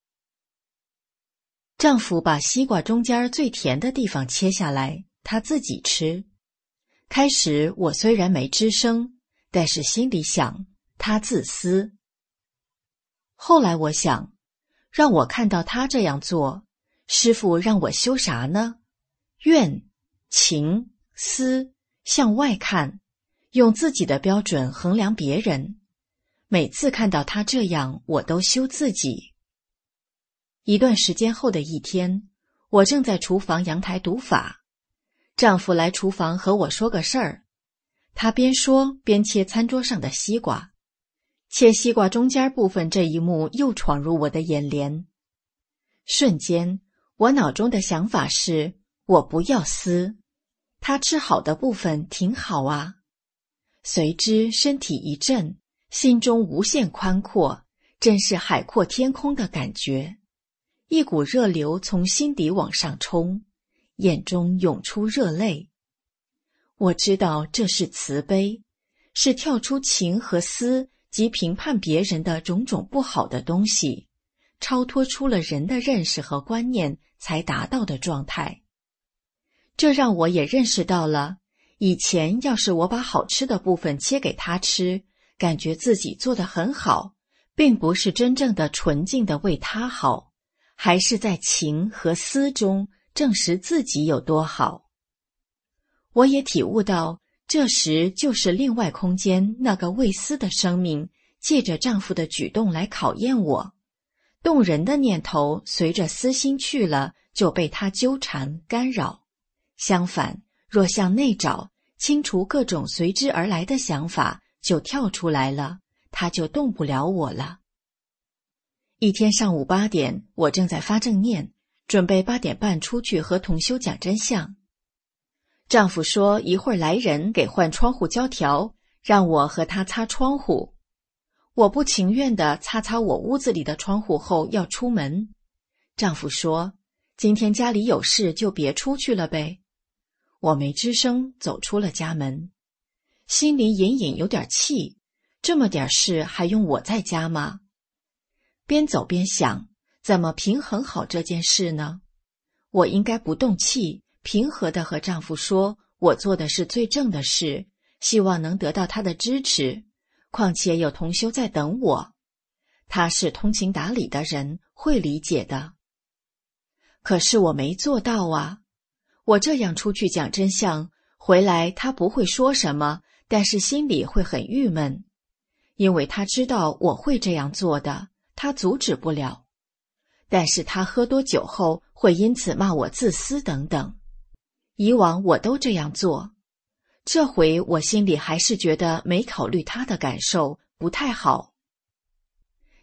丈夫把西瓜中间最甜的地方切下来，他自己吃。开始我虽然没吱声，但是心里想他自私。后来我想，让我看到他这样做，师父让我修啥呢？愿、情、思，向外看，用自己的标准衡量别人。每次看到他这样，我都修自己。一段时间后的一天，我正在厨房阳台读法，丈夫来厨房和我说个事儿。他边说边切餐桌上的西瓜，切西瓜中间部分这一幕又闯入我的眼帘。瞬间，我脑中的想法是，我不要撕，他吃好的部分挺好啊。随之身体一震，心中无限宽阔，真是海阔天空的感觉。一股热流从心底往上冲，眼中涌出热泪。我知道这是慈悲，是跳出情和思及评判别人的种种不好的东西，超脱出了人的认识和观念才达到的状态。这让我也认识到了，以前要是我把好吃的部分切给他吃，感觉自己做得很好，并不是真正的纯净的为他好，还是在情和思中证实自己有多好。我也体悟到，这时就是另外空间那个未思的生命，借着丈夫的举动来考验我。动人的念头随着私心去了，就被他纠缠干扰。相反，若向内找，清除各种随之而来的想法，就跳出来了，他就动不了我了。一天上午八点，我正在发正念，准备八点半出去和同修讲真相。丈夫说一会儿来人给换窗户胶条，让我和他擦窗户。我不情愿地擦擦我屋子里的窗户后要出门。丈夫说，今天家里有事就别出去了呗。我没吱声，走出了家门，心里隐隐有点气，这么点事还用我在家吗？边走边想，怎么平衡好这件事呢？我应该不动气，平和地和丈夫说，我做的是最正的事，希望能得到他的支持，况且有同修在等我。他是通情达理的人，会理解的。可是我没做到啊。我这样出去讲真相，回来他不会说什么，但是心里会很郁闷，因为他知道我会这样做的，他阻止不了。但是他喝多酒后会因此骂我自私等等。以往我都这样做，这回我心里还是觉得没考虑他的感受，不太好。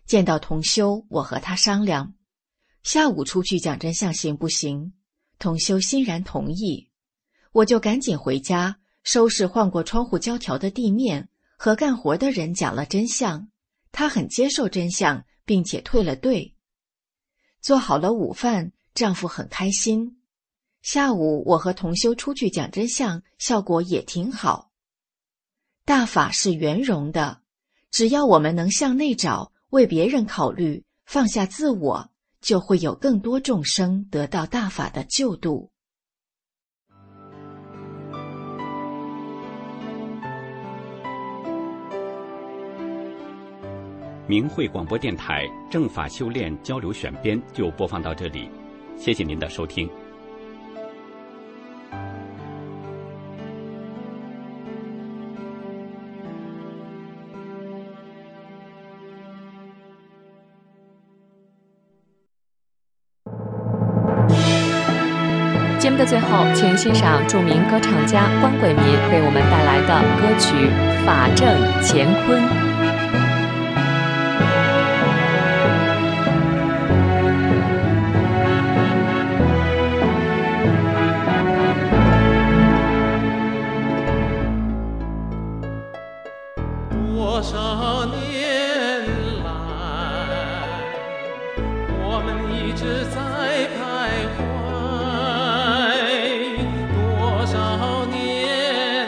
见到同修，我和他商量，下午出去讲真相行不行？同修欣然同意。我就赶紧回家，收拾换过窗户胶条的地面，和干活的人讲了真相。他很接受真相，并且退了队。做好了午饭，丈夫很开心。下午我和同修出去讲真相，效果也挺好。大法是圆融的，只要我们能向内找，为别人考虑，放下自我，就会有更多众生得到大法的救度。 明慧广播电台正法修炼交流选编就播放到这里，谢谢您的收听。 节目的最后，请欣赏著名歌唱家关贵民为我们带来的歌曲《法正乾坤》。 多少年来，我们一直在徘徊，多少年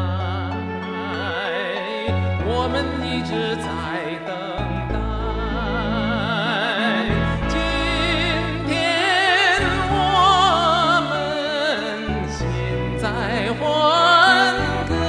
来，我们一直在等待。今天我们心在欢歌，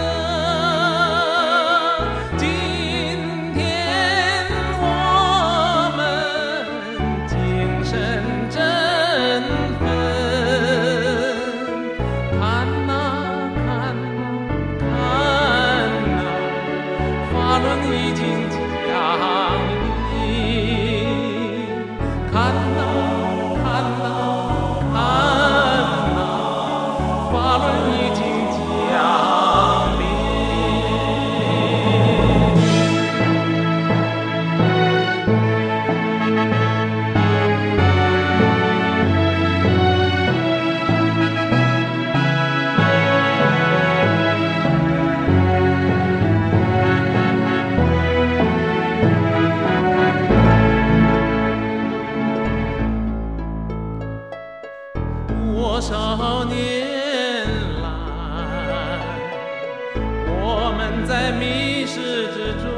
多少年来，我们在迷失之中，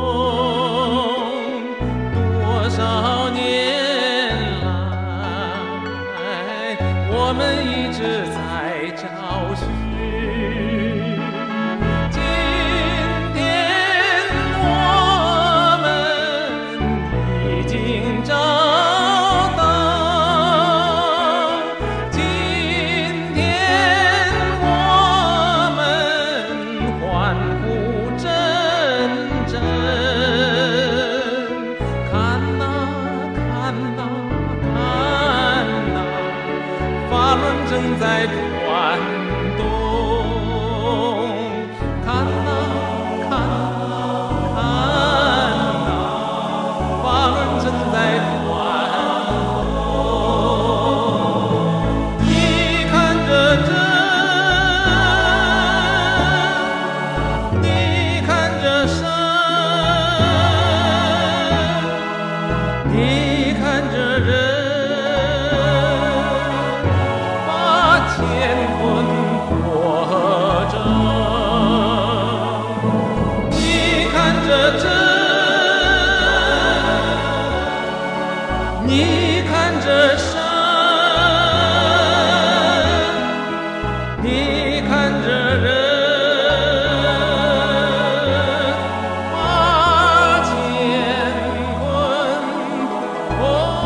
多少年来，我们一直在找寻。今天我们已经找正在转动，看呐看呐看呐，法轮正在转动。你看着真，你看着神，你看着人。乾坤活着，你看着真，你看着神，你看着人，把乾坤活。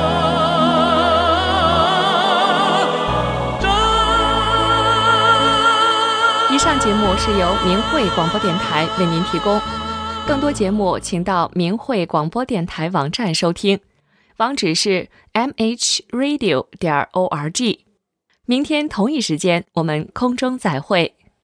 以上节目是由明慧广播电台为您提供，更多节目请到明慧广播电台网站收听，网址是 m h radio 点 org。明天同一时间我们空中再会。